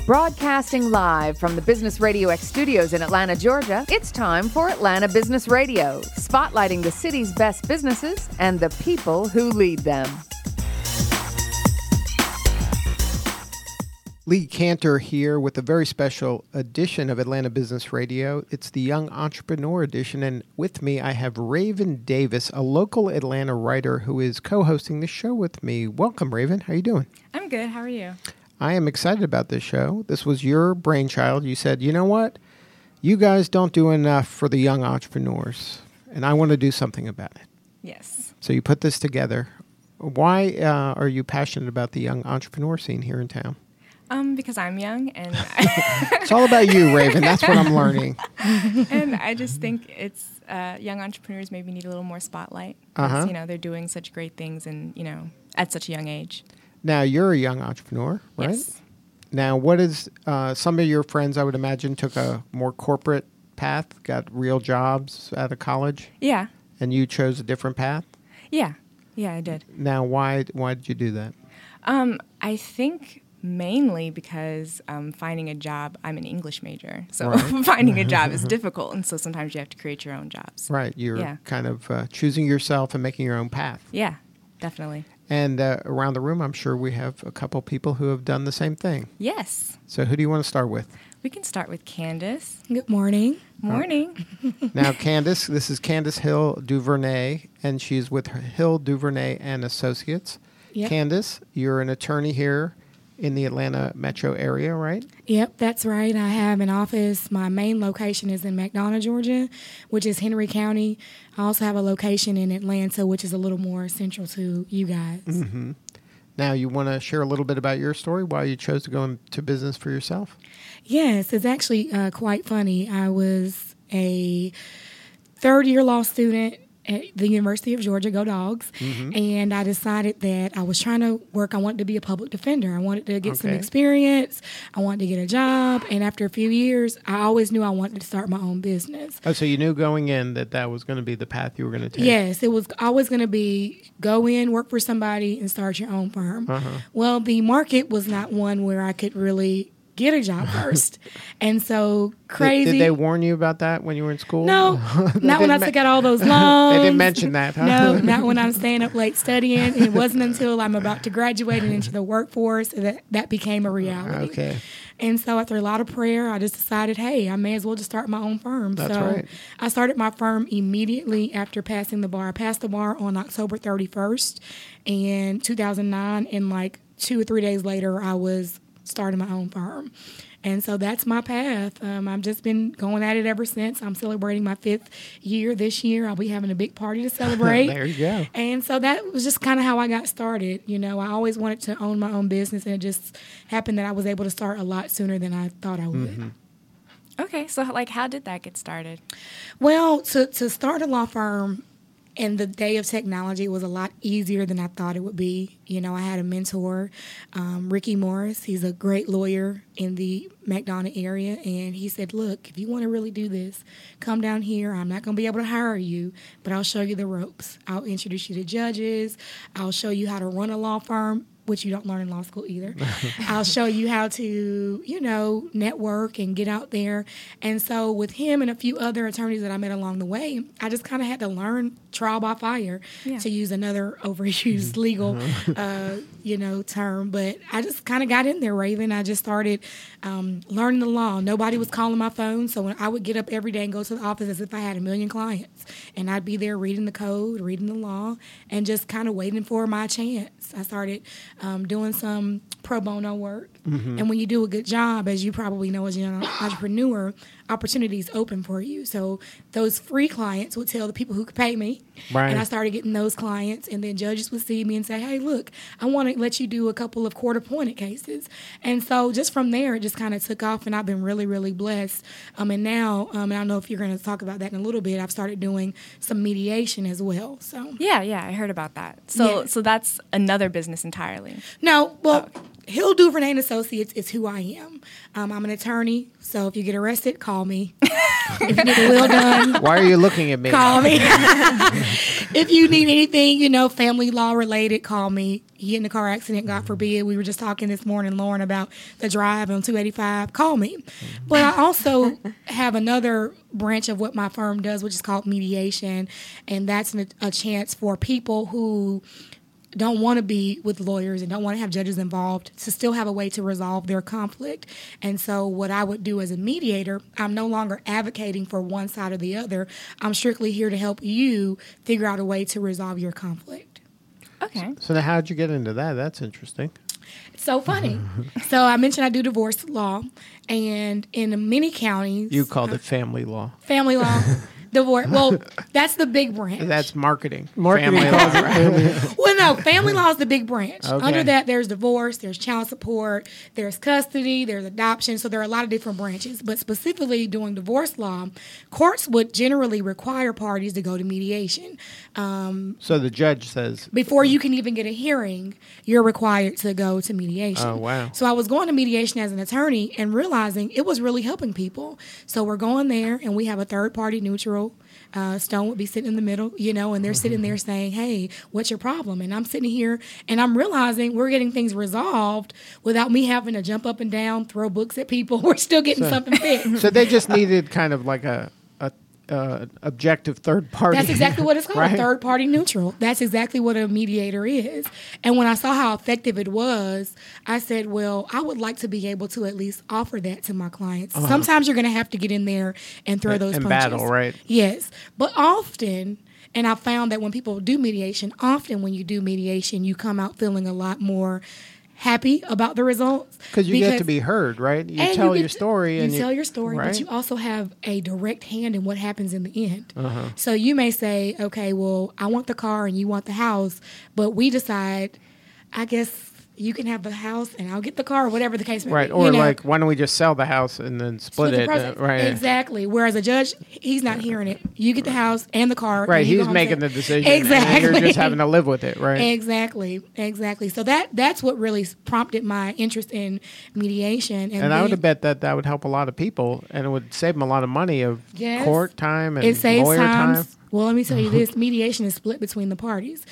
Broadcasting live from the Business Radio X studios in Atlanta, Georgia, it's time for Atlanta Business Radio, spotlighting the city's best businesses and the people who lead them. Lee Cantor here with a very special edition of Atlanta Business Radio. It's the Young Entrepreneur Edition, and with me I have Raven Davis, a local Atlanta writer who is co-hosting the show with me. Welcome, Raven. How are you doing? I'm good. How are you? I am excited about this show. This was your brainchild. You said, you know what? You guys don't do enough for the young entrepreneurs, and I want to do something about it. Yes. So you put this together. Why are you passionate about the young entrepreneur scene here in town? Because I'm young, and it's all about you, Raven. That's what I'm learning. And I just think it's young entrepreneurs maybe need a little more spotlight. Because, they're doing such great things, and at such a young age. Now you're a young entrepreneur, right? Yes. Now, what is some of your friends? I would imagine took a more corporate path, got real jobs out of college. Yeah. And you chose a different path. Yeah, I did. Now, why did you do that? I think mainly because finding a job, I'm an English major, so right. finding a job is difficult, and so sometimes you have to create your own jobs. Right, you're kind of choosing yourself and making your own path. Yeah, definitely. And around the room, I'm sure we have a couple people who have done the same thing. Yes. So who do you want to start with? We can start with Candace. Good morning. Morning. Now, Candace, this is Candace Hill Duvernay, and she's with Hill Duvernay and Associates. Yep. Candace, you're an attorney here in the Atlanta metro area, right? Yep, that's right. I have an office. My main location is in McDonough, Georgia, which is Henry County. I also have a location in Atlanta, which is a little more central to you guys. Mm-hmm. Now, you want to share a little bit about your story, why you chose to go into business for yourself? Yes, it's actually quite funny. I was a third-year law student at the University of Georgia, go Dogs, and I decided that I was trying to work. I wanted to be a public defender. I wanted to get some experience. I wanted to get a job, and after a few years, I always knew I wanted to start my own business. Oh, so you knew going in that was going to be the path you were going to take? Yes, it was always going to be go in, work for somebody, and start your own firm. Well, the market was not one where I could really get a job first. And so crazy. Did they warn you about that when you were in school? No, not when I took out all those loans. They didn't mention that, huh? No, not when I'm staying up late studying. It wasn't until I'm about to graduate and into the workforce that became a reality. Okay. And so after a lot of prayer, I just decided, hey, I may as well just start my own firm. That's so right. I started my firm immediately after passing the bar. I passed the bar on October 31st in 2009, and like 2 or 3 days later, I was starting my own firm. And so that's my path. I've just been going at it ever since. I'm celebrating my 5th year this year. I'll be having a big party to celebrate. There you go. And so that was just kind of how I got started. I always wanted to own my own business, and it just happened that I was able to start a lot sooner than I thought I would. Okay, so how did that get started? Well, to start a law firm in the day of technology was a lot easier than I thought it would be. I had a mentor, Ricky Morris. He's a great lawyer in the McDonough area, and he said, look, if you want to really do this, come down here. I'm not going to be able to hire you, but I'll show you the ropes. I'll introduce you to judges. I'll show you how to run a law firm, which you don't learn in law school either. I'll show you how to, network and get out there. And so with him and a few other attorneys that I met along the way, I just kind of had to learn trial by fire, to use another overused legal, term. But I just kind of got in there, Raven. I just started learning the law. Nobody was calling my phone. So when I would get up every day and go to the office as if I had a million clients, and I'd be there reading the code, reading the law, and just kind of waiting for my chance. I started doing some pro bono work. And when you do a good job, as you probably know as an entrepreneur, opportunities open for you. So those free clients would tell the people who could pay me. Right. And I started getting those clients, and then judges would see me and say, hey, look, I want to let you do a couple of court-appointed cases. And so just from there, it just kind of took off, and I've been really, really blessed. And now, and I don't know if you're going to talk about that in a little bit, I've started doing some mediation as well. So Yeah, I heard about that. So that's another business entirely. No, well, Hill Duvernay and Associates is who I am. I'm an attorney, so if you get arrested, call me. If you need a will done, Why are you looking at me? call me. If you need anything, family law related, call me. You get in a car accident, God forbid. We were just talking this morning, Lauren, about the drive on 285. Call me. But I also have another branch of what my firm does, which is called mediation. And that's a chance for people who don't want to be with lawyers and don't want to have judges involved to still have a way to resolve their conflict. And so what I would do as a mediator, I'm no longer advocating for one side or the other. I'm strictly here to help you figure out a way to resolve your conflict. Okay. So now how'd you get into that? That's interesting. It's so funny. So I mentioned I do divorce law, and in many counties... You called it family law. Family law. Divorce. Well, that's the big branch. That's marketing. Marketing Family calls law, it right? family. Well, no, family law is the big branch. Okay. Under that, there's divorce, there's child support, there's custody, there's adoption. So there are a lot of different branches. But specifically doing divorce law, courts would generally require parties to go to mediation. So the judge says, Before you can even get a hearing, you're required to go to mediation. Oh, wow. So I was going to mediation as an attorney and realizing it was really helping people. So we're going there, and we have a third-party neutral. Stone would be sitting in the middle, and they're sitting there saying, hey, what's your problem? And I'm sitting here, and I'm realizing we're getting things resolved without me having to jump up and down, throw books at people. We're still getting something fixed. so they just needed kind of like a objective third party. That's exactly what it's called, right? a third-party neutral. That's exactly what a mediator is. And when I saw how effective it was, I said, well, I would like to be able to at least offer that to my clients. Sometimes you're going to have to get in there and throw those and punches. battle, right? Yes. But often, and I found that when people do mediation, often when you do mediation, you come out feeling a lot more happy about the results. Because you get to be heard, right? You and tell you your story. You tell your story, right? but you also have a direct hand in what happens in the end. So you may say, okay, well, I want the car and you want the house, but we decide, I guess you can have the house and I'll get the car, or whatever the case may be. Right, or like, why don't we just sell the house and then split the it? process. Right. Exactly. Whereas a judge, he's not hearing it. You get the house and the car. Right, and you go he's home making and the decision. Exactly. And you're just having to live with it, right? Exactly. So that's what really prompted my interest in mediation. And I would have bet that would help a lot of people, and it would save them a lot of money of court time and it saves lawyer time. Well, let me tell you this. Mediation is split between the parties.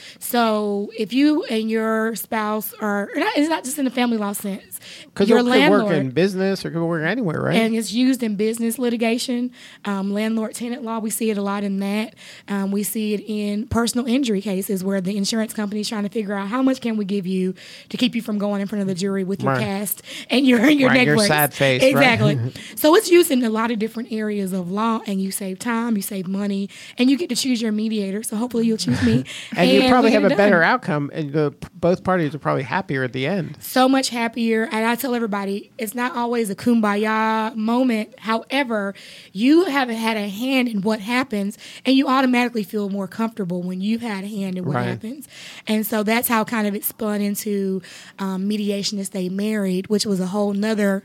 So if you and your spouse are, it's not just in the family law sense. Because it could work in business or it could work anywhere, right? And it's used in business litigation, landlord-tenant law. We see it a lot in that. We see it in personal injury cases where the insurance company is trying to figure out how much can we give you to keep you from going in front of the jury with your cast and your neck your brace. sad face. Exactly. Right? So it's used in a lot of different areas of law, and you save time, you save money, and you get to choose your mediator. So hopefully you'll choose me. and you probably have a done. better outcome, and both parties are probably happier at the end. So much happier. And I tell everybody, it's not always a kumbaya moment. However, you haven't had a hand in what happens, and you automatically feel more comfortable when you've had a hand in what happens. And so that's how kind of it spun into mediation to stay married, which was a whole nother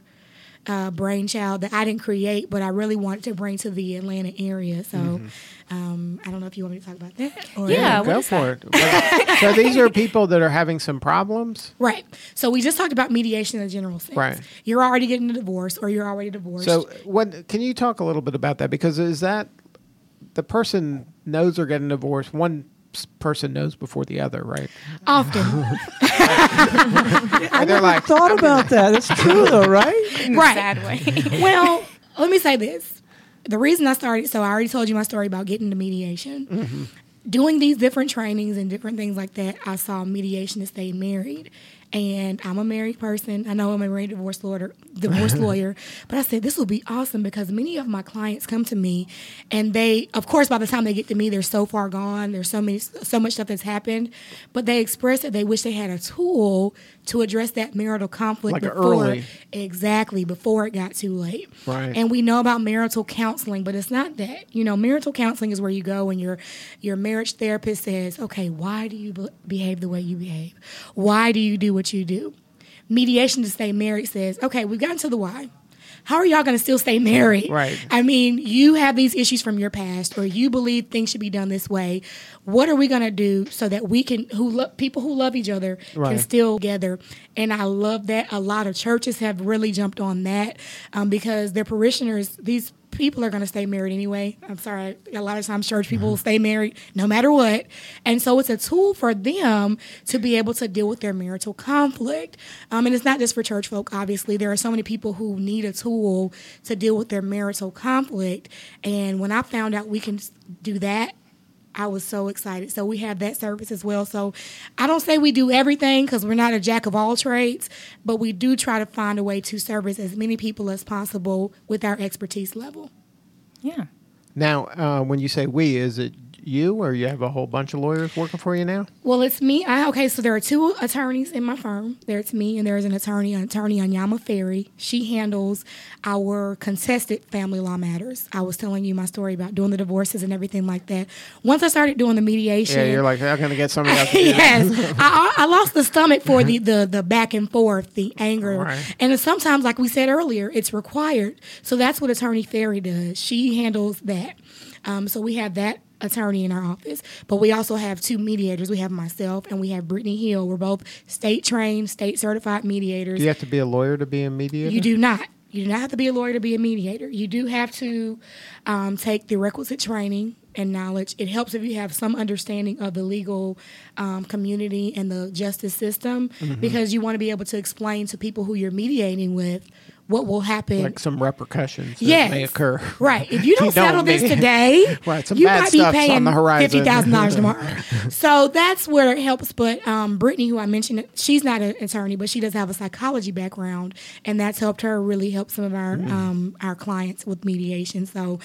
brainchild that I didn't create, but I really wanted to bring to the Atlanta area. So I don't know if you want me to talk about that. Or Yeah, go for it. So these are people that are having some problems? Right. So we just talked about mediation in a general sense. Right. You're already getting a divorce, or you're already divorced. So can you talk a little bit about that? Because is that the person knows they're getting divorced, one person knows before the other, right? Often. I never thought about that. It's true, though, right? In a sad way. Well, let me say this. The reason I started, so I already told you my story about getting into mediation. Doing these different trainings and different things like that, I saw mediation to stay married. And I'm a married person. I know I'm a married divorce lawyer, but I said this will be awesome because many of my clients come to me, and they, of course, by the time they get to me, they're so far gone. There's so much stuff that's happened, but they express that they wish they had a tool to address that marital conflict early. Exactly, before it got too late. Right. And we know about marital counseling, but it's not that. Marital counseling is where you go and your marriage therapist says, okay, why do you behave the way you behave? Why do you do what you do? Mediation to stay married says, okay, we've gotten to the why. How are y'all going to still stay married? Right. I mean, you have these issues from your past, or you believe things should be done this way. What are we going to do so that we can, people who love each other can still together? And I love that. A lot of churches have really jumped on that because their parishioners, these people are going to stay married anyway. I'm sorry. A lot of times church people will stay married no matter what. And so it's a tool for them to be able to deal with their marital conflict. And it's not just for church folk, obviously. There are so many people who need a tool to deal with their marital conflict. And when I found out we can do that, I was so excited. So we have that service as well. So I don't say we do everything because we're not a jack of all trades, but we do try to find a way to service as many people as possible with our expertise level. Yeah. Now, when you say we, is it you or you have a whole bunch of lawyers working for you now? Well, it's me. So there are 2 attorneys in my firm. There's me and there's an attorney Anyama Ferry. She handles our contested family law matters. I was telling you my story about doing the divorces and everything like that. Once I started doing the mediation. Yeah, you're like, I'm going to get somebody else to do yes. I lost the stomach for the back and forth, the anger. Right. And sometimes, like we said earlier, it's required. So that's what Attorney Ferry does. She handles that. So we have that attorney in our office, but we also have 2 mediators. We have myself and we have Brittany Hill. We're both state trained, state certified mediators. Do you have to be a lawyer to be a mediator? You do not. You do not have to be a lawyer to be a mediator. You do have to take the requisite training and knowledge. It helps if you have some understanding of the legal community and the justice system, because you want to be able to explain to people who you're mediating with what will happen. Like some repercussions that may occur. Right. If you don't settle this today, right, some you bad might be stuff's paying on the horizon. $50,000 tomorrow. So that's where it helps. But Brittany, who I mentioned, she's not an attorney, but she does have a psychology background, and that's helped her really help some of our clients with mediation. So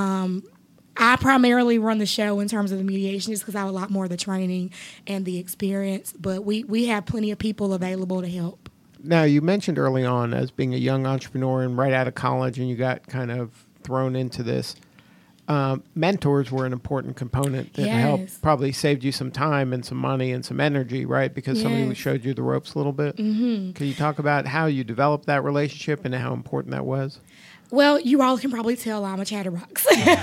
I primarily run the show in terms of the mediation just because I have a lot more of the training and the experience. But we have plenty of people available to help. Now, you mentioned early on as being a young entrepreneur and right out of college, and you got kind of thrown into this. Mentors were an important component that helped, probably saved you some time and some money and some energy, right? Because somebody showed you the ropes a little bit. Mm-hmm. Can you talk about how you developed that relationship and how important that was? Well, you all can probably tell I'm a chatterbox.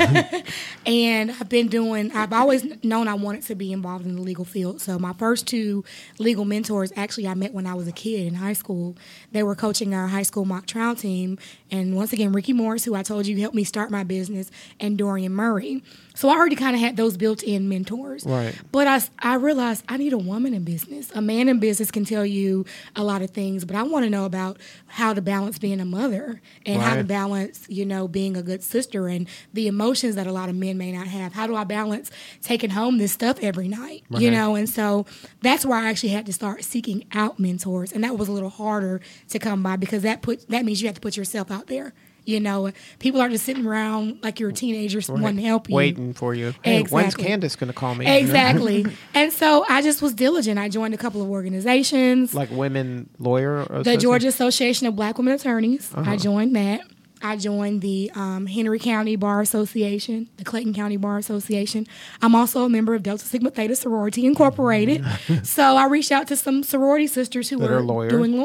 And I've always known I wanted to be involved in the legal field. So my first 2 legal mentors, actually, I met when I was a kid in high school. They were coaching our high school mock trial team. And once again, Ricky Morris, who I told you helped me start my business, and Dorian Murray. So I already kind of had those built-in mentors. Right. But I realized I need a woman in business. A man in business can tell you a lot of things, but I want to know about how to balance being a mother and how to balance, being a good sister and the emotions that a lot of men may not have. How do I balance taking home this stuff every night, And so that's where I actually had to start seeking out mentors, and that was a little harder to come by because that means you have to put yourself out there. People aren't just sitting around like you're a teenager wanting to help you. Waiting for you. Hey, when's Candace going to call me? Exactly. And so I just was diligent. I joined a couple of organizations. Like Women Lawyer? The Georgia Association of Black Women Attorneys. I joined that. I joined the Henry County Bar Association, the Clayton County Bar Association. I'm also a member of Delta Sigma Theta Sorority Incorporated. So I reached out to some sorority sisters who were doing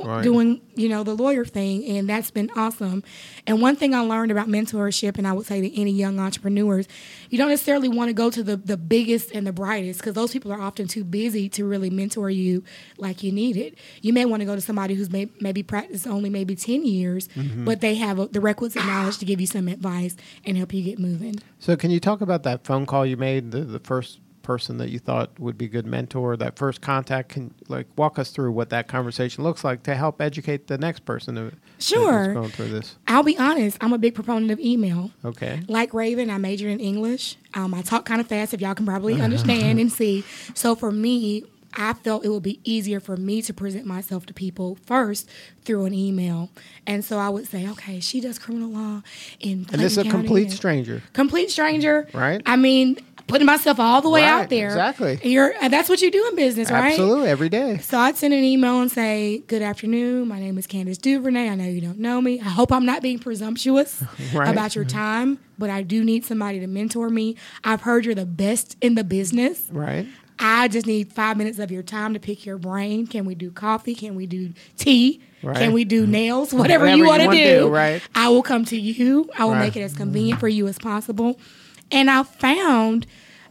the lawyer thing, and that's been awesome. And one thing I learned about mentorship, and I would say to any young entrepreneurs, you don't necessarily want to go to the biggest and the brightest, because those people are often too busy to really mentor you like you need it. You may want to go to somebody who's maybe practiced only maybe 10 years, but they have the requisite knowledge to give you some advice and help you get moving. So can you talk about that phone call you made, the first person that you thought would be a good mentor, that first contact? Can walk us through what that conversation looks like to help educate the next person who's going through this? I'll be honest, I'm a big proponent of email. Okay. Like Raven, I majored in English. I talk kind of fast, if y'all can probably understand and see. So for me, I felt it would be easier for me to present myself to people first through an email. And so I would say, okay, she does criminal law in Clayton And this is a County. complete stranger. Complete stranger. Right. I mean, putting myself all the way out there. Exactly. That's what you do in business, right? Absolutely, every day. So I'd send an email and say, good afternoon, my name is Candace Duvernay. I know you don't know me. I hope I'm not being presumptuous about your time, but I do need somebody to mentor me. I've heard you're the best in the business. Right. I just need 5 minutes of your time to pick your brain. Can we do coffee? Can we do tea? Right. Can we do nails? Whatever you want to do. Right. I will come to you. I will make it as convenient for you as possible. And I found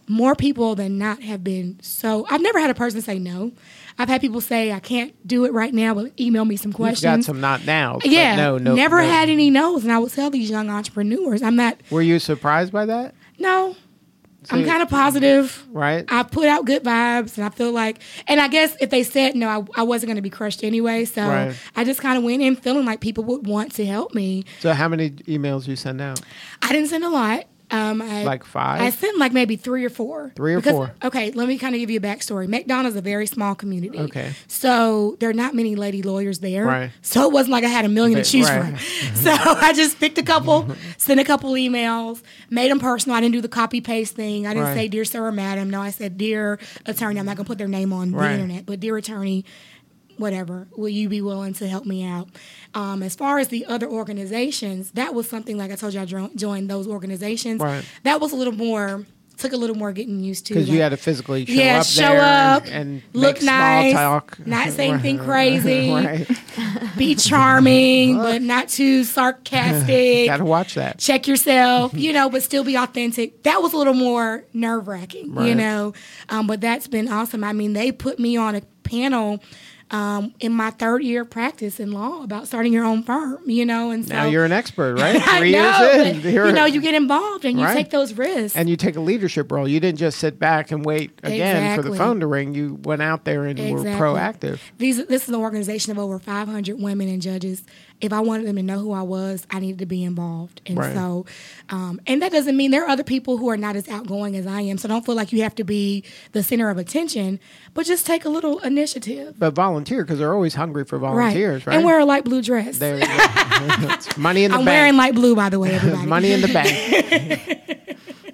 more people than not have been so. I've never had a person say no. I've had people say, I can't do it right now, but email me some questions. You've got some not now. Yeah. No, never had any no's. And I would tell these young entrepreneurs, I'm not. Were you surprised by that? No. I'm kind of positive. Right. I put out good vibes, and I feel like, and I guess if they said no, I wasn't going to be crushed anyway. So right. I just kind of went in feeling like people would want to help me. So how many emails you send out? I didn't send a lot. Like 5? I sent like maybe 3 or 4. 3 or 4. Okay, let me kind of give you a backstory. McDonough's is a very small community. Okay. So there are not many lady lawyers there. Right. So it wasn't like I had a million to choose right. from. So I just picked a couple, sent a couple emails, made them personal. I didn't do the copy paste thing. I didn't say dear sir or madam. No, I said dear attorney. I'm not going to put their name on the internet, but dear attorney, whatever, will you be willing to help me out? As far as the other organizations, that was something, like I told you, I joined those organizations. Right. That was took a little more getting used to. Because you had to physically show up there and look make small nice, talk. not say anything crazy, Right. be charming, but not too sarcastic. Got to watch that. Check yourself, but still be authentic. That was a little more nerve-wracking, right. But that's been awesome. I mean, they put me on a panel in my 3rd year of practice in law about starting your own firm, and so now you're an expert, right? 3 years in. You get involved and you right. take those risks. And you take a leadership role. You didn't just sit back and wait again for the phone to ring. You went out there and were proactive. This is an organization of over 500 women and judges. If I wanted them to know who I was, I needed to be involved. And right. so, and that doesn't mean there are other people who are not as outgoing as I am. So don't feel like you have to be the center of attention, but just take a little initiative. But volunteer, because they're always hungry for volunteers, right? And wear a light blue dress. There you go. It's money in the I'm bank. wearing light blue, by the way, everybody. Money in the bank.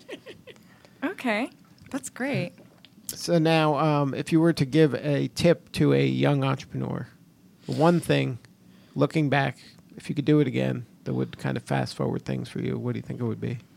Okay, that's great. So now, if you were to give a tip to a young entrepreneur, one thing, looking back, if you could do it again, that would kind of fast forward things for you, what do you think it would be?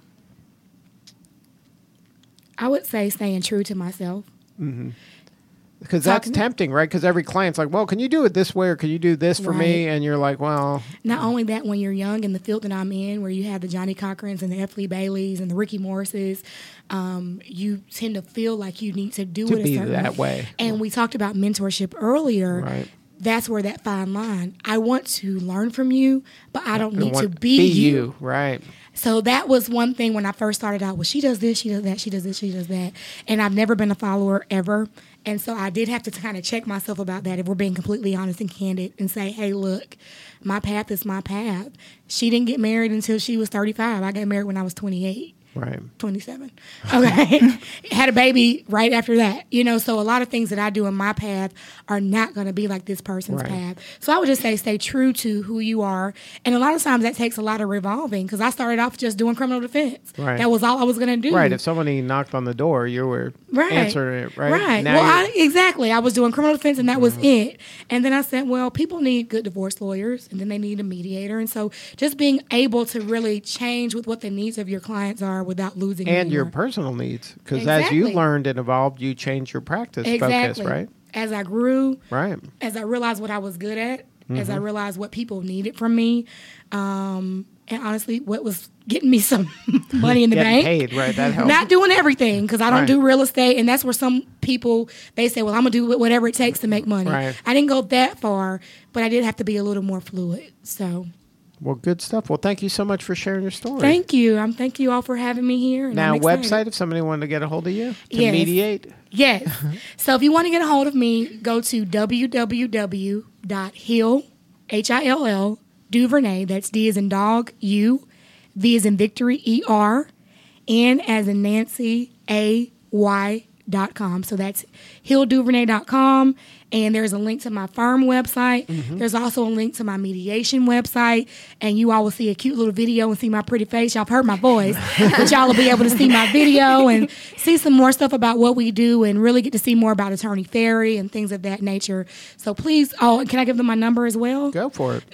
I would say staying true to myself. Mm-hmm. Because that's tempting, right? Because every client's like, well, can you do it this way or can you do this for me? And you're like, well. Not only that, when you're young in the field that I'm in, where you have the Johnny Cochrans and the F. Lee Baileys and the Ricky Morrises, you tend to feel like you need to do it a certain that way. And we talked about mentorship earlier. Right. That's where that fine line. I want to learn from you, but I don't need to be you. Right. So that was one thing when I first started out. Well, she does this, she does that, she does this, she does that. And I've never been a follower ever. And so I did have to kind of check myself about that, if we're being completely honest and candid, and say, hey, look, my path is my path. She didn't get married until she was 35. I got married when I was 28. Right. 27. Okay. Had a baby right after that. So a lot of things that I do in my path are not going to be like this person's path. So I would just say stay true to who you are. And a lot of times that takes a lot of revolving, because I started off just doing criminal defense. Right. That was all I was going to do. Right. If somebody knocked on the door, you were answering it, right? Right. Now exactly. I was doing criminal defense and that was it. And then I said, well, people need good divorce lawyers and then they need a mediator. And so just being able to really change with what the needs of your clients are without losing and your personal needs, because as you learned and evolved, you changed your practice focus, right? As I grew, right, as I realized what I was good at, as I realized what people needed from me, and honestly, what was getting me some money in the bank. Paid, right? That helps. Not doing everything, because I don't do real estate, and that's where some people, they say, well, I'm going to do whatever it takes to make money. Right. I didn't go that far, but I did have to be a little more fluid, so... Well, good stuff. Well, thank you so much for sharing your story. Thank you. Thank you all for having me here. Now, website, if somebody wanted to get a hold of you to mediate? Yes. So if you want to get a hold of me, go to www.hill, Hill, Duvernay, that's D as in dog, U, V as in victory, ER, N as in Nancy, AY.com. So that's hillduvernay.com. And there's a link to my firm website. Mm-hmm. There's also a link to my mediation website. And you all will see a cute little video and see my pretty face. Y'all have heard my voice. But y'all will be able to see my video and see some more stuff about what we do and really get to see more about Attorney Ferry and things of that nature. So please, can I give them my number as well? Go for it.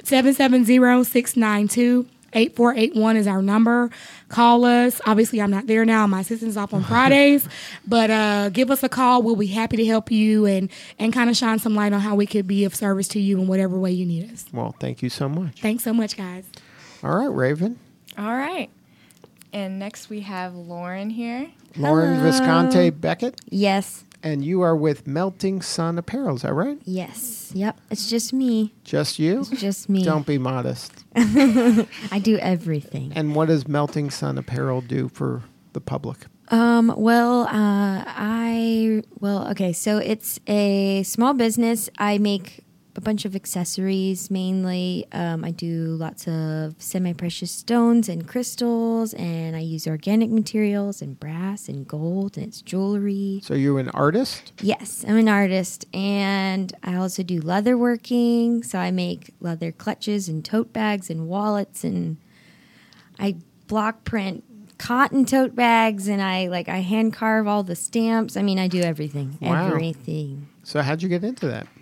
770-692-8481 is our number. Call us. Obviously, I'm not there now. My assistant's off on Fridays. But give us a call. We'll be happy to help you and kind of shine some light on how we could be of service to you in whatever way you need us. Well, thank you so much. Thanks so much, guys. All right, Raven. All right. And next we have Lauren here. Lauren Visconti Beckett. Yes. And you are with Melting Sun Apparel, is that right? Yes. Yep. It's just me. Just you? It's just me. Don't be modest. I do everything. And what does Melting Sun Apparel do for the public? Okay, so it's a small business. I make a bunch of accessories mainly. I do lots of semi-precious stones and crystals, and I use organic materials and brass and gold, and it's jewelry. So you're an artist? Yes, I'm an artist, and I also do leather working. So I make leather clutches and tote bags and wallets, and I block print cotton tote bags, and I hand carve all the stamps. I mean, I do everything. Wow. Everything. So how'd you get into that?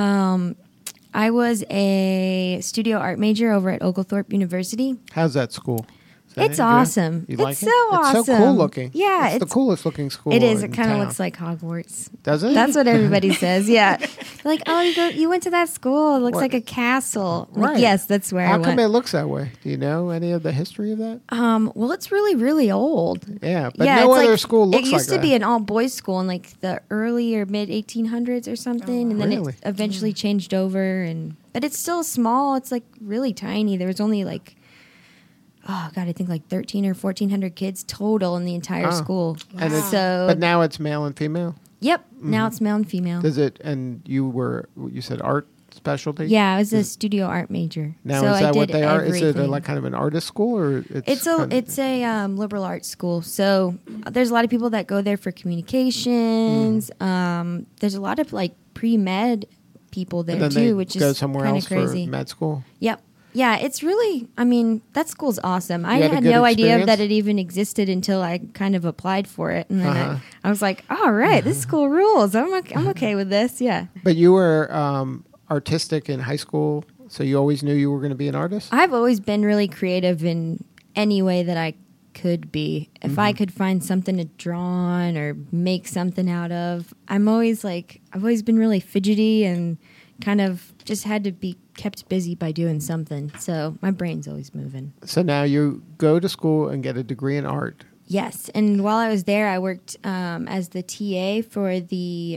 I was a studio art major over at Oglethorpe University. How's that school? Is that It's awesome. You It's like so it? awesome. It's so cool looking. Yeah, it's the coolest looking school. It is. in It kind of town. looks like Hogwarts. Does it? That's what everybody says. Yeah, like, oh, you went to that school. It looks What? like a castle. Right. Like, yes, that's where How I come went. it looks that way? Do you know any of the history of that? Well, it's really, really old. Yeah, but Yeah, no it's other like, school looks like it used to that. be an all boys school in like the early or mid 1800s or something, and then Really? it eventually changed over. But it's still small. It's like really tiny. There was only like, oh god, I think like 1,300 or 1,400 kids total in the entire school. And it's- So, But now it's male and female. yep, now it's male and female. Does it? And you said art specialty. Yeah, I was a studio art major. Now so is that I what did they are? Is it everything. like kind of an artist school or It's a liberal arts school, so there's a lot of people that go there for communications. There's a lot of like pre-med people there and then too, they which go is somewhere kind else of crazy. for med school. Yep. Yeah, it's really. I mean, that school's awesome. I had a had good no idea experience? that it even existed until I kind of applied for it, and then Uh-huh. I was like, "All right, this school rules. I'm okay with this." Yeah. But you were artistic in high school, so you always knew you were going to be an artist. I've always been really creative in any way that I could be. If I could find something to draw on or make something out of, I've always been really fidgety and kind of just had to be kept busy by doing something. So my brain's always moving. So now you go to school and get a degree in art. Yes. And while I was there, I worked as the TA for the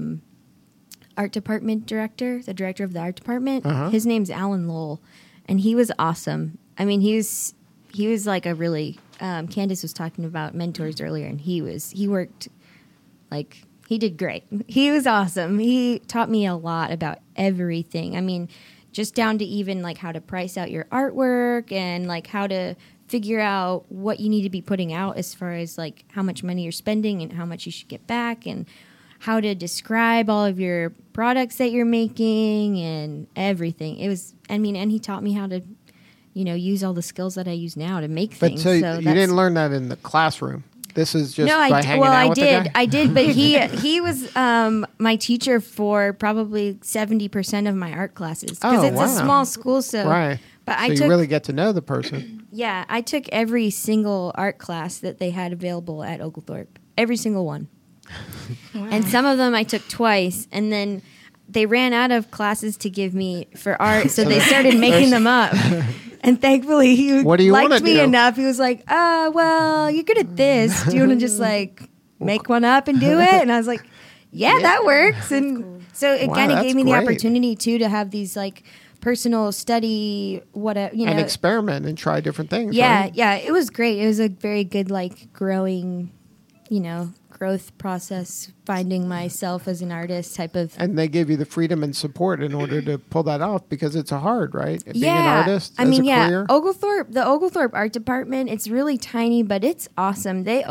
art department director, the director of the art department. His name's Alan Lowell, and he was awesome. I mean, he was like a really, Candace was talking about mentors earlier, and he worked like, he did great. He was awesome. He taught me a lot about everything. I mean, just down to even like how to price out your artwork and like how to figure out what you need to be putting out as far as like how much money you're spending and how much you should get back, and how to describe all of your products that you're making and everything. It was, I mean, and he taught me how to, use all the skills that I use now to make But things. so you that's- didn't learn that in the classroom. This is just no, by hanging out with the guy? I did, but he was my teacher for probably 70% of my art classes because Oh, it's wow. a small school. So, Right. But so I you took really get to know the person. yeah, I took every single art class that they had available at Oglethorpe, every single one, and some of them I took twice, and then they ran out of classes to give me for art, so they started making them up. And thankfully, he What do you wanna liked me do? enough. He was like, well, you're good at this. Do you want to just like make one up and do it? And I was like, yeah, that works. And so it Wow, kind of that's gave me the great. opportunity too to have these like personal study, whatever, And experiment and try different things. yeah, right? yeah, it was great. It was a very good like growing, growth process, finding myself as an artist type of. And they give you the freedom and support in order to pull that off because it's hard, right? Being Yeah, an artist I as mean, a yeah, career. the Oglethorpe Art Department. It's really tiny, but it's awesome. They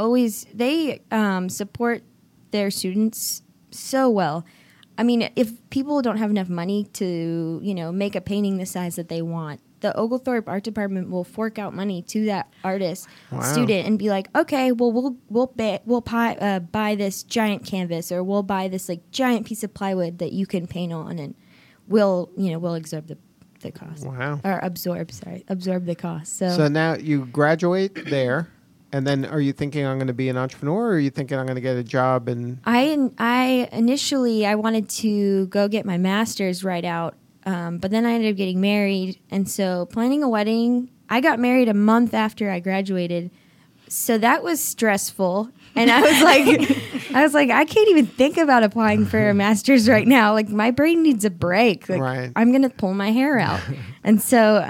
support their students so well. I mean, if people don't have enough money to, make a painting the size that they want, the Oglethorpe Art Department will fork out money to that artist student and be like, okay, well, we'll buy this giant canvas, or we'll buy this like giant piece of plywood that you can paint on, and we'll absorb the cost. Wow. Or absorb the cost. So now you graduate there, and then are you thinking I'm going to be an entrepreneur, or are you thinking I'm going to get a job and I initially I wanted to go get my master's right out, but then I ended up getting married, and so planning a wedding. I got married a month after I graduated, So that was stressful. And I was like, I can't even think about applying for a master's right now. Like my brain needs a break. Like right. I'm going to pull my hair out. And so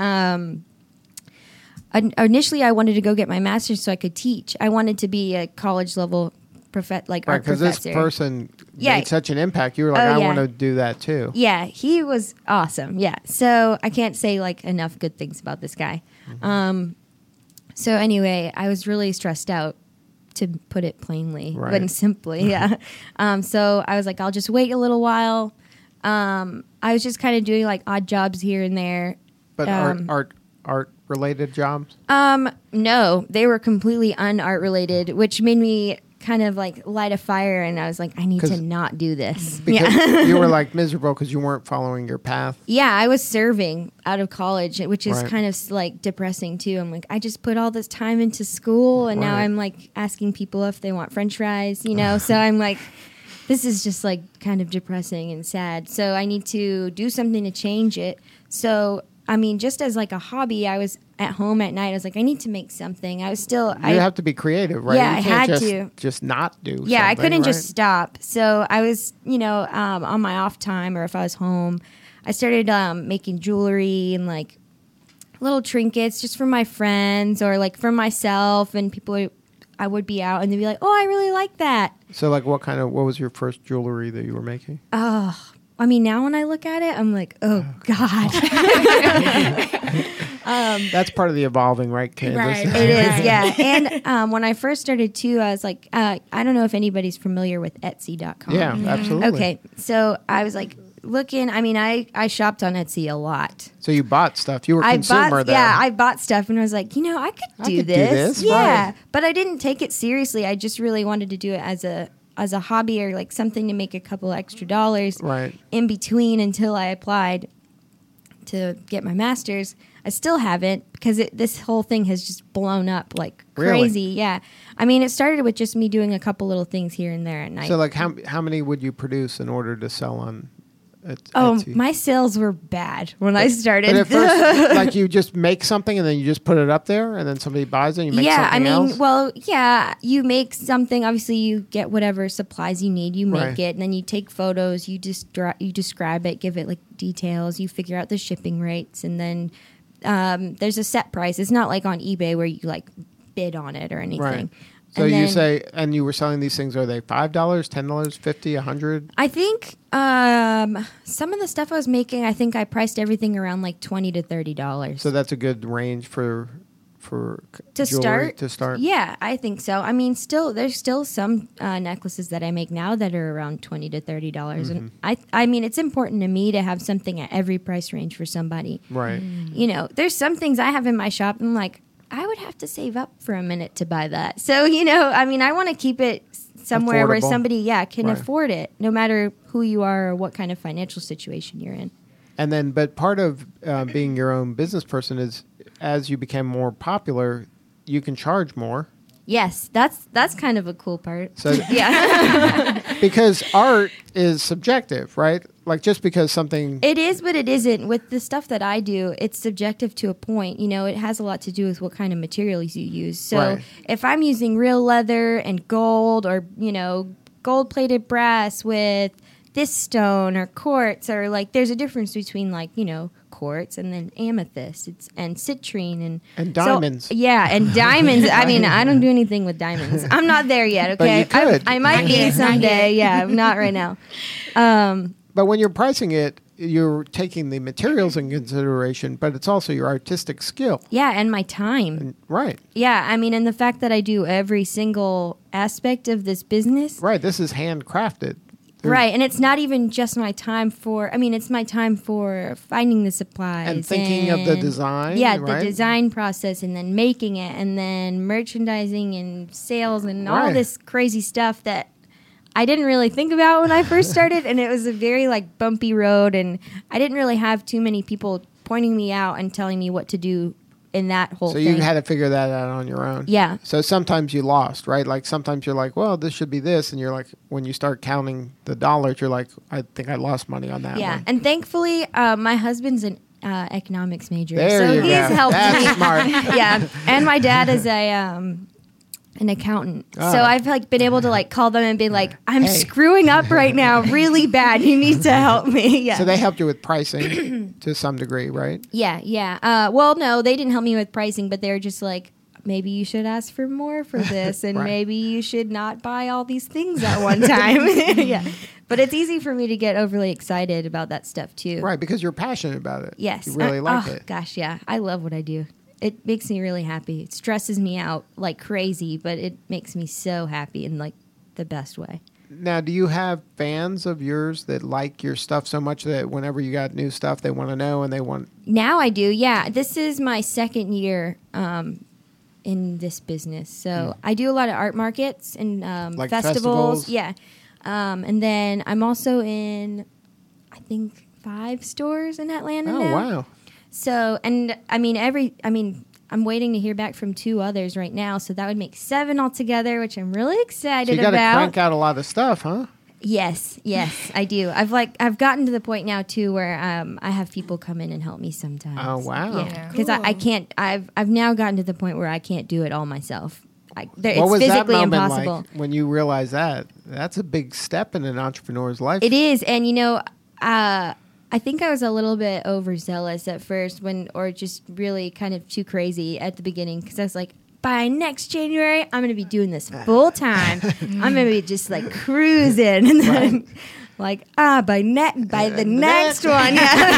initially I wanted to go get my master's so I could teach. I wanted to be a college level art professor. Because this person made such an impact. You were like, I want to do that too. Yeah, he was awesome. Yeah. So I can't say like enough good things about this guy. Mm-hmm. So anyway, I was really stressed out, to put it plainly, but simply. Yeah. So I was like, I'll just wait a little while. I was just kind of doing like odd jobs here and there. But art related jobs? No, they were completely un-art related, which made me kind of like light a fire, and I was like, I need to not do this. Because you were like miserable because you weren't following your path. Yeah, I was serving out of college, which is kind of like depressing too. I'm like, I just put all this time into school, and now I'm like asking people if they want French fries, you know? So I'm like, this is just like kind of depressing and sad. So I need to do something to change it. So I mean, just as like a hobby, I was at home at night. I was like, I need to make something. I was still... You have to be creative, right? Yeah, you I can't had just not do something. Yeah, I couldn't just stop. So I was, on my off time, or if I was home, I started making jewelry and like little trinkets just for my friends or like for myself, and people... I would be out and they'd be like, oh, I really like that. So like what was your first jewelry that you were making? Oh, I mean, now when I look at it, I'm like, oh, God. That's part of the evolving, right, Candace? Right. It is, yeah. And when I first started, too, I was like, I don't know if anybody's familiar with Etsy.com. Yeah, absolutely. Okay, so I was like looking. I mean, I shopped on Etsy a lot. So you bought stuff. You were a consumer there. Yeah, I bought stuff, and I was like, I could do this. Yeah, right. But I didn't take it seriously. I just really wanted to do it as a hobby or like something to make a couple extra dollars in between until I applied to get my master's. I still haven't, because this whole thing has just blown up like crazy. Really? Yeah. I mean, it started with just me doing a couple little things here and there at night. So like how many would you produce in order to sell on Etsy? Oh, my sales were bad when I started. But at first, like you just make something and then you just put it up there and then somebody buys it and you make something else? Well, yeah, you make something. Obviously, you get whatever supplies you need. You make it, and then you take photos. You describe it, give it like details. You figure out the shipping rates, and then there's a set price. It's not like on eBay where you like bid on it or anything. Right. So you say, and you were selling these things, are they $5, $10, $50, $100? I think some of the stuff I was making, I think I priced everything around like $20 to $30. So that's a good range for to jewelry, start. Yeah, I think so. I mean, there's still some necklaces that I make now that are around $20 to $30, mm-hmm. and I mean, it's important to me to have something at every price range for somebody. Right. There's some things I have in my shop, and I'm like, I would have to save up for a minute to buy that. So, I mean, I want to keep it somewhere where somebody, can afford it, no matter who you are or what kind of financial situation you're in. And then, but part of being your own business person is, as you become more popular, you can charge more. Yes, that's kind of a cool part. So, yeah. Because art is subjective, right? Like just because something... It is, but it isn't. With the stuff that I do, it's subjective to a point. It has a lot to do with what kind of materials you use. So if I'm using real leather and gold or, gold-plated brass with this stone or quartz, or like there's a difference between like, quartz and then amethyst and citrine and diamonds. So, and diamonds. I mean, I don't do anything with diamonds. I'm not there yet, okay? But you could. I might be someday. Yeah, not right now. But when you're pricing it, you're taking the materials in consideration, but it's also your artistic skill. Yeah, and my time. Right. Yeah, I mean, and the fact that I do every single aspect of this business. Right, this is handcrafted. Right, and it's not even just my time it's my time for finding the supplies. And thinking of the design. Yeah, the design process, and then making it, and then merchandising and sales and all this crazy stuff that I didn't really think about when I first started, and it was a very like bumpy road, and I didn't really have too many people pointing me out and telling me what to do in that whole thing. So you had to figure that out on your own. Yeah. So sometimes you lost, right? Like sometimes you're like, well, this should be this. And you're like, when you start counting the dollars, you're like, I think I lost money on that one. Yeah. And thankfully, my husband's an economics major. There so you he's go. helped That's me. smart. Yeah. And my dad is a an accountant. So I've like been able to like call them and be like, I'm screwing up right now really bad. You need to help me. Yeah. So they helped you with pricing to some degree, right? Yeah. Well, no, they didn't help me with pricing, but they were just like, maybe you should ask for more for this, and maybe you should not buy all these things at one time. Yeah. But it's easy for me to get overly excited about that stuff too. Right, because you're passionate about it. Yes. You really like it. Gosh, yeah. I love what I do. It makes me really happy. It stresses me out like crazy, but it makes me so happy in like the best way. Now, do you have fans of yours that like your stuff so much that whenever you got new stuff, they want to know and they want... Now I do, yeah. This is my second year in this business. So I do a lot of art markets and like festivals. Yeah. And then I'm also in, I think, 5 stores in Atlanta now. Oh, wow. So, and I'm waiting to hear back from 2 others right now. So that would make 7 altogether, which I'm really excited So you got to about. crank out a lot of stuff, huh? Yes, I do. I've gotten to the point now too where I have people come in and help me sometimes. Oh, wow. Yeah, because Cool. I can't. I've now gotten to the point where I can't do it all myself. What it's was that physically moment impossible. like when you realized that? That's a big step in an entrepreneur's life. It is, and I think I was a little bit overzealous at first or just really kind of too crazy at the beginning because I was like, by next January, I'm going to be doing this full time. I'm going to be just like cruising, and then like by the next one,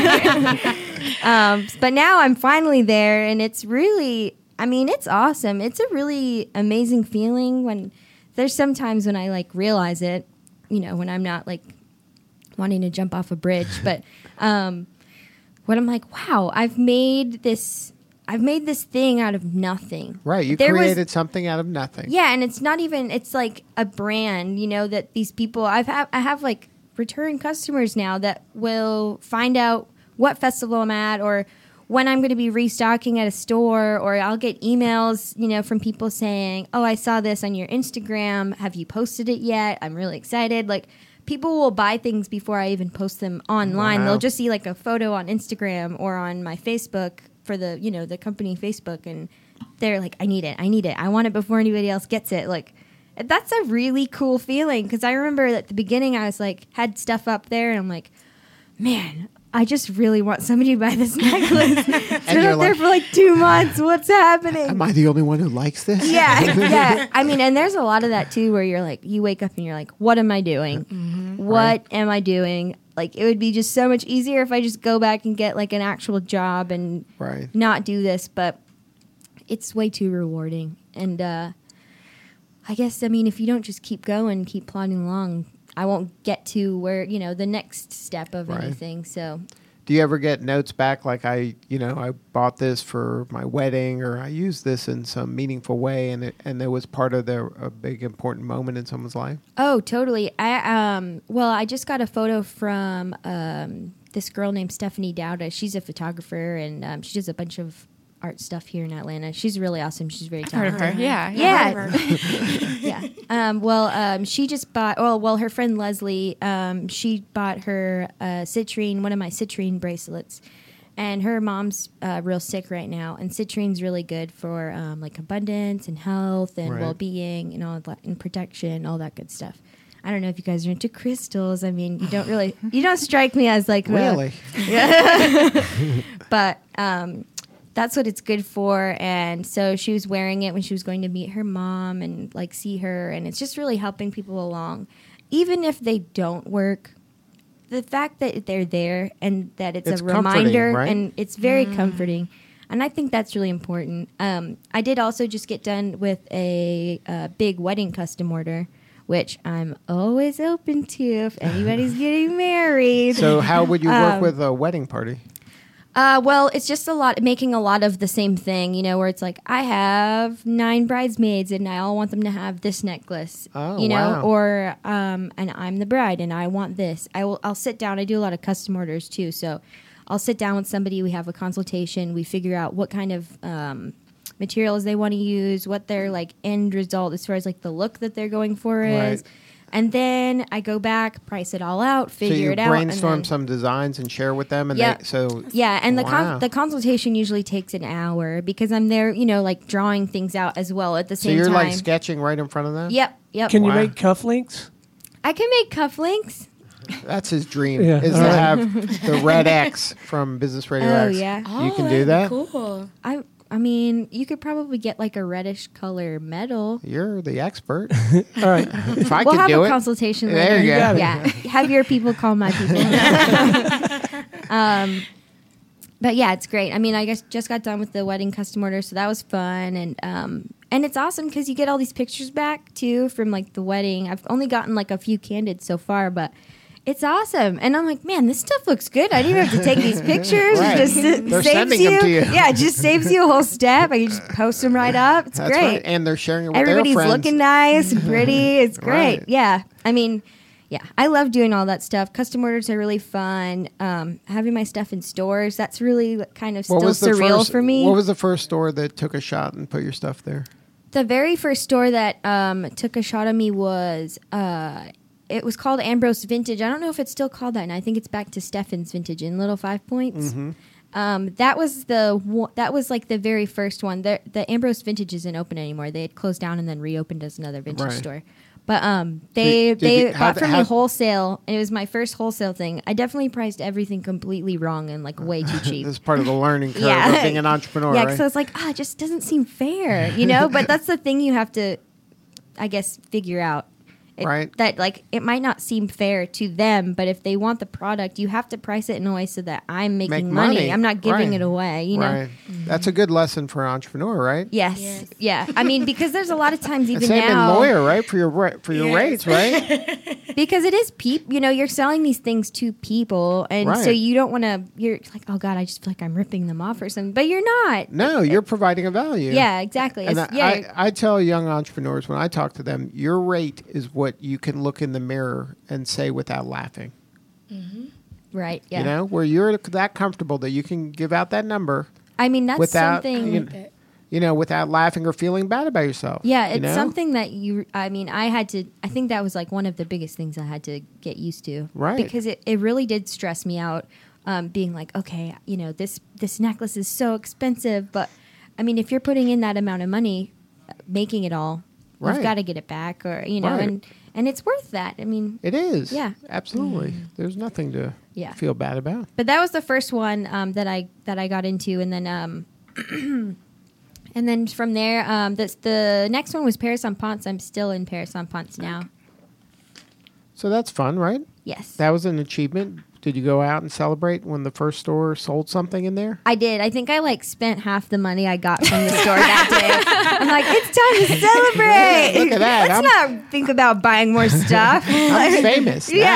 yeah. But now I'm finally there, and it's really, it's awesome. It's a really amazing feeling when there's sometimes when I like realize it, when I'm not like wanting to jump off a bridge, but when I'm like, wow, I've made this thing out of nothing. Right, you created something out of nothing. Yeah, and it's not even, it's like a brand, that these people, I have like return customers now that will find out what festival I'm at or when I'm going to be restocking at a store, or I'll get emails, from people saying, oh, I saw this on your Instagram. Have you posted it yet? I'm really excited. Like, people will buy things before I even post them online. Wow. They'll just see like a photo on Instagram or on my Facebook for the, the company Facebook, and they're like, I need it. I want it before anybody else gets it. Like, that's a really cool feeling, because I remember at the beginning I was like, had stuff up there, and I'm like, man, I just really want somebody to buy this necklace. It's been up there for like 2 months. What's happening? Am I the only one who likes this? Yeah. And there's a lot of that too, where you're like, you wake up and you're like, what am I doing? Mm-hmm. What am I doing? Like, it would be just so much easier if I just go back and get like an actual job and not do this. But it's way too rewarding. And I guess, if you don't just keep going, keep plodding along, I won't get to where, the next step of anything. So, do you ever get notes back like I bought this for my wedding, or I used this in some meaningful way, and it was part of a big important moment in someone's life? Oh, totally. I just got a photo from this girl named Stephanie Dowda. She's a photographer, and she does a bunch of art stuff here in Atlanta. She's really awesome. She's very talented. Heard of her. Yeah. Yeah. She just bought, her friend Leslie, she bought her citrine, one of my citrine bracelets. And her mom's real sick right now. And citrine's really good for like abundance and health and well-being and all that, and protection, all that good stuff. I don't know if you guys are into crystals. You don't strike me as like... Really? But... that's what it's good for. And so she was wearing it when she was going to meet her mom and like see her, and it's just really helping people along. Even if they don't work, the fact that they're there and that it's a reminder, right? And it's very comforting. And I think that's really important. I did also just get done with a big wedding custom order, which I'm always open to if anybody's getting married. So how would you work with a wedding party? It's just making a lot of the same thing, where it's like, I have 9 bridesmaids and I all want them to have this necklace, wow. Or, and I'm the bride and I want this. I'll sit down. I do a lot of custom orders too. So I'll sit down with somebody. We have a consultation. We figure out what kind of, materials they want to use, what their like end result as far as like the look that they're going for is. And then I go back, price it all out, figure it out. So you brainstorm some designs and share with them? And yeah. And wow. the consultation usually takes an hour because I'm there, like drawing things out as well at the same time. So you're like sketching right in front of them? Yep. Can you make cufflinks? I can make cufflinks. That's his dream, is to have the red X from Business Radio X. Yeah. You can do that? Cool. I mean, you could probably get like a reddish color metal. You're the expert. All right. If I we'll could have do a it. consultation later. There you go. Yeah. Have your people call my people. But yeah, it's great. I mean, I guess just got done with the wedding custom order, so that was fun. And it's awesome because you get all these pictures back too from like the wedding. I've only gotten like a few candid so far, but it's awesome. And I'm like, man, this stuff looks good. I didn't even have to take these pictures. Right. It just They're saves sending you. them to you. Yeah, it just saves you a whole step. I can just post them right up. It's That's great. right. And they're sharing it with Everybody's their friends. looking nice, pretty. It's great. Right. Yeah. I mean, yeah, I love doing all that stuff. Custom orders are really fun. Having my stuff in stores, that's really kind of still surreal for me. What was the first store that took a shot and put your stuff there? The very first store that took a shot of me was it was called Ambrose Vintage. I don't know if it's still called that, and I think it's back to Stefan's Vintage in Little 5 Points. Mm-hmm. That was like the very first one. The Ambrose Vintage isn't open anymore. They had closed down and then reopened as another vintage store. But they bought from me wholesale, and it was my first wholesale thing. I definitely priced everything completely wrong and like way too cheap. This is part of the learning curve of being an entrepreneur, yeah, right? so it's like, it just doesn't seem fair, But that's the thing you have to, I guess, figure out. Right. That like it might not seem fair to them, but if they want the product, you have to price it in a way so that I'm making money. I'm not giving it away, you know. Right. That's a good lesson for an entrepreneur, right? Yes. Yeah. I mean, because there's a lot of times even same now. in lawyer, right? For your rates, right? Because it is you're selling these things to people, and so you don't want to. You're like, oh God, I just feel like I'm ripping them off or something, but you're not. No, you're providing a value. Yeah, exactly. And I tell young entrepreneurs when I talk to them, your rate is what you can look in the mirror and say without laughing. Mm-hmm. Right. Yeah. Where you're that comfortable that you can give out that number. I mean, that's without, something. Without laughing or feeling bad about yourself. Yeah, it's something that I think that was like one of the biggest things I had to get used to. Right. Because it really did stress me out, being like, okay, this necklace is so expensive, but I mean, if you're putting in that amount of money, making it all, you've got to get it back, or and it's worth that. I mean, it is. Yeah, absolutely. Mm-hmm. There's nothing to feel bad about. But that was the first one that I got into, and then and then from there, the next one was Paris en Ponce. I'm still in Paris en Ponce now. So that's fun, right? Yes. That was an achievement. Did you go out and celebrate when the first store sold something in there? I did. I think I spent half the money I got from the store that day. I'm like, it's time to celebrate. Look at that. Let's not think about buying more stuff. I'm famous. Yeah,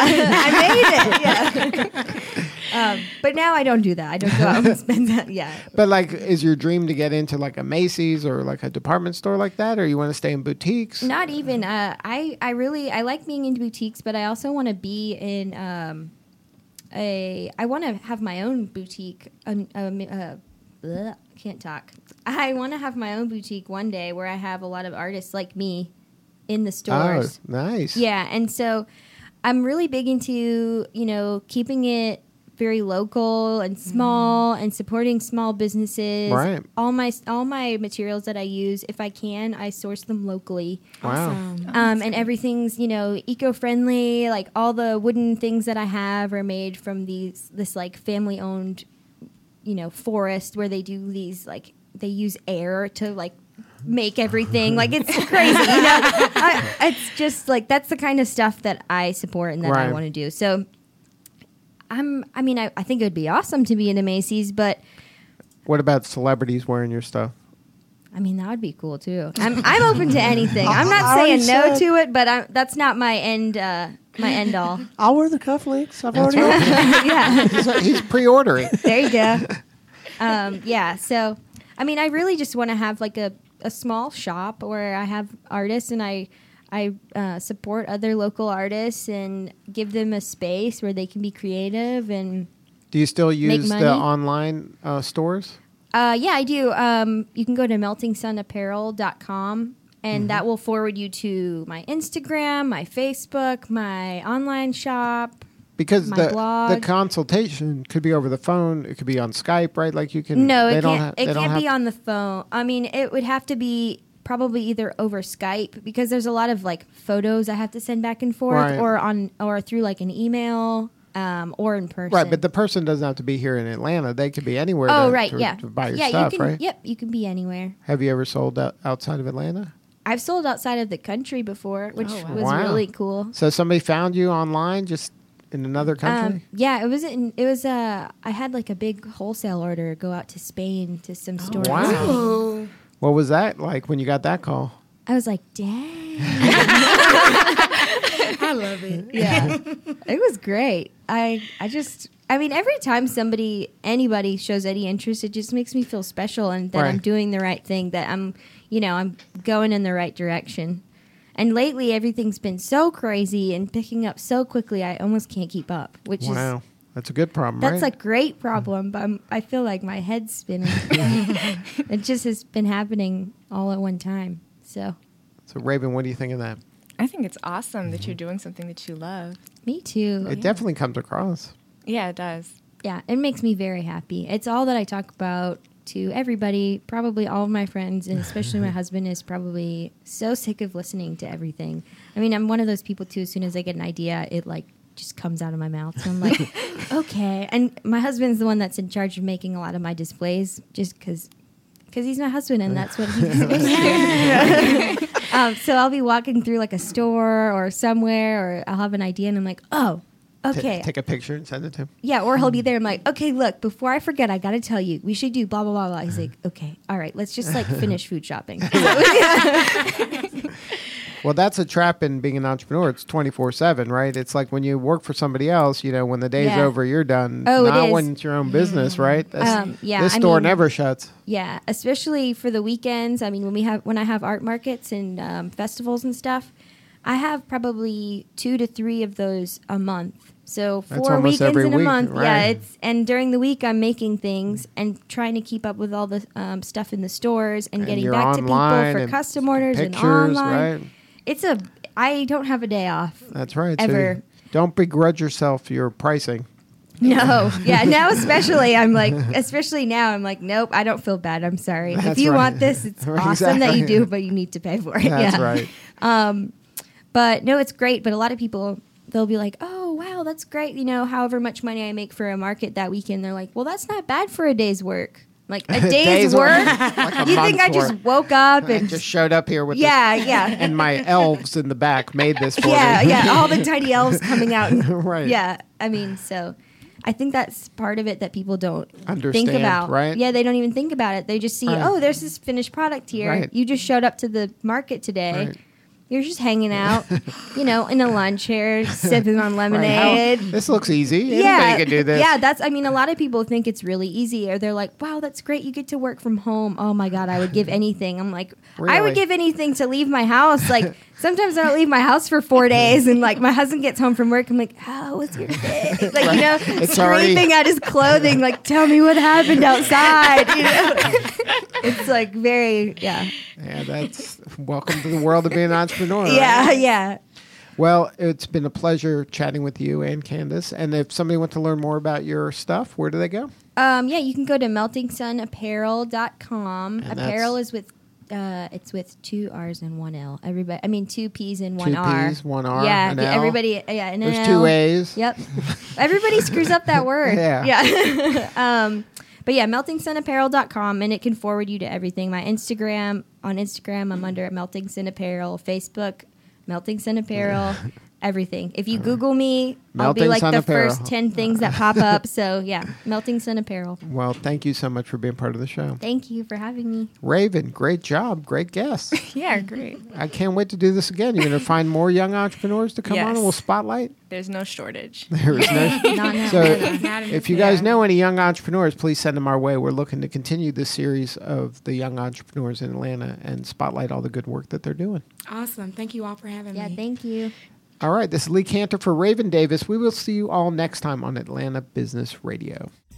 I made it. Yeah. But now I don't do that. I don't go out and spend that. Yeah. But is your dream to get into like a Macy's or like a department store like that, or you want to stay in boutiques? Not even. I like being in boutiques, but I also want to be in. I want to have my own boutique. Can't talk. I want to have my own boutique one day where I have a lot of artists like me in the stores. Oh, nice. Yeah, and so I'm really big into keeping it very local and small and supporting small businesses. Right. All my materials that I use, if I can, I source them locally. Wow. Awesome. And everything's, eco-friendly. Like all the wooden things that I have are made from this like family-owned, forest where they do these like they use air to like make everything. Like it's crazy. It's just like that's the kind of stuff that I support and that I want to do. So I think it would be awesome to be in a Macy's, but what about celebrities wearing your stuff? I mean, that would be cool too. I'm open to anything. I'm not saying no to it, but that's not my end all. I'll wear the cufflinks. I've already. Yeah, he's pre-ordering. There you go. Yeah. So, I mean, I really just want to have like a small shop where I have artists and I support other local artists and give them a space where they can be creative and. Do you still use the online stores? Yeah, I do. You can go to meltingsunapparel.com and that will forward you to my Instagram, my Facebook, my online shop. Because my the blog. consultation could be over the phone. It could be on Skype, right? Like you can. No, they it don't can't. ha- It they don't can't have be on the phone. I mean, it would have to be probably either over Skype because there's a lot of like photos I have to send back and forth, Right. or through like an email, or in person. Right, but the person doesn't have to be here in Atlanta. They could be anywhere. Oh, to, right, to, yeah, to buy your yeah. stuff, You can, right? Yep, you can be anywhere. Have you ever sold outside of Atlanta? I've sold outside of the country before, which was Wow. really cool. So somebody found you online just in another country? Yeah, it was. I had like a big wholesale order go out to Spain to some stores. wow. Ooh. What was that like when you got that call? I was like, dang. I love it. Yeah, it was great. I mean, every time anybody shows any interest, it just makes me feel special and that I'm Right. doing the right thing, that I'm going in the right direction. And lately, everything's been so crazy and picking up so quickly, I almost can't keep up, which Wow. That's a good problem, that's right? a great problem, but I feel like my head's spinning. It just has been happening all at one time. So, Raven, what do you think of that? I think it's awesome that you're doing something that you love. me too. It definitely comes across. Yeah, it does. Yeah, it makes me very happy. It's all that I talk about to everybody. Probably all of my friends, and especially my husband, is probably so sick of listening to everything. I mean, I'm one of those people too. As soon as I get an idea, it like just comes out of my mouth. So I'm like, okay. And my husband's the one that's in charge of making a lot of my displays, just because he's my husband and that's what he's supposed to do. So I'll be walking through like a store or somewhere, or I'll have an idea and I'm like, oh, okay. Take a picture and send it to him. Yeah, or he'll be there. I'm like, okay, look, before I forget, I got to tell you, we should do blah, blah, blah, blah. He's like, okay, all right, let's just like finish food shopping. Well, that's a trap in being an entrepreneur. It's 24/7, right? It's like when you work for somebody else, when the day's Yeah. over, you're done. Oh, it Not is. when it's your own business, right? Yeah, This I store mean- never shuts. Yeah, especially for the weekends. I mean, when I have art markets and festivals and stuff, I have probably 2 to 3 of those a month. So That's 4 almost weekends every in a week, month. Yeah, right. and during the week I'm making things and trying to keep up with all the stuff in the stores and getting you're back to people online for and custom orders and pictures, online. right? I don't have a day off. That's right. Ever. So don't begrudge yourself your pricing. No, yeah, now especially now I'm like, nope, I don't feel bad. I'm sorry. If That's you right. want this, it's awesome Exactly. that you do, but you need to pay for it. That's yeah. right. But no, it's great. But a lot of people, they'll be like, oh, wow, that's great. However much money I make for a market that weekend, they're like, well, that's not bad for a day's work. Like a day's work? Like a You think month's I just work. woke up I and just showed up here with yeah, this, yeah. and my elves in the back made this for Yeah, me. yeah, all the tiny elves coming out. Right. Yeah, I mean, so I think that's part of it that people don't think Understand, about. right? Yeah, they don't even think about it. They just see, Right. oh, there's this finished product here. Right. You just showed up to the market today. Right. You're just hanging out, in a lawn chair, sipping on Right. lemonade. This looks easy. Yeah, Anybody can do this. yeah. A lot of people think it's really easy, or they're like, "Wow, that's great! You get to work from home." Oh my God, I would give anything. I'm like, I Really? would give anything to leave my house. Like sometimes I don't leave my house for 4 days, and like my husband gets home from work, I'm like, "How was your day?" Like It's already- scraping at his clothing, like, "Tell me what happened outside." It's like very, yeah, Yeah, that's welcome to the world of being an entrepreneur. right? yeah. Well, it's been a pleasure chatting with you and Candace. And if somebody wants to learn more about your stuff, where do they go? Yeah, you can go to meltingsunapparel.com. And Apparel that's- is with it's with 2 R's and 1 L. 2 P's and 1 2 R. P's, 1 R, Yeah, an L. everybody. Yeah, and an There's L. 2 A's. Yep. Everybody screws up that word. Yeah. Yeah. But yeah, meltingsunapparel.com, and it can forward you to everything. My Instagram, on Instagram, I'm under Melting Sun Apparel. Facebook, Melting Sun Apparel. Everything. If you Google me, I'll be Melting like Sun the Apparel. first 10 things that pop up. So yeah, Melting Sun Apparel. Well, thank you so much for being part of the show. Thank you for having me. Raven, great job. Great guest. Yeah, great. I can't wait to do this again. You're going to find more young entrepreneurs to come on and Yes. we'll spotlight. There's no shortage. There is no. Not now. So, Not in if this you guys era. know any young entrepreneurs, please send them our way. We're looking to continue this series of the young entrepreneurs in Atlanta and spotlight all the good work that they're doing. Awesome. Thank you all for having Yeah, me. thank you. All right, this is Lee Cantor for Raven Davis. We will see you all next time on Atlanta Business Radio.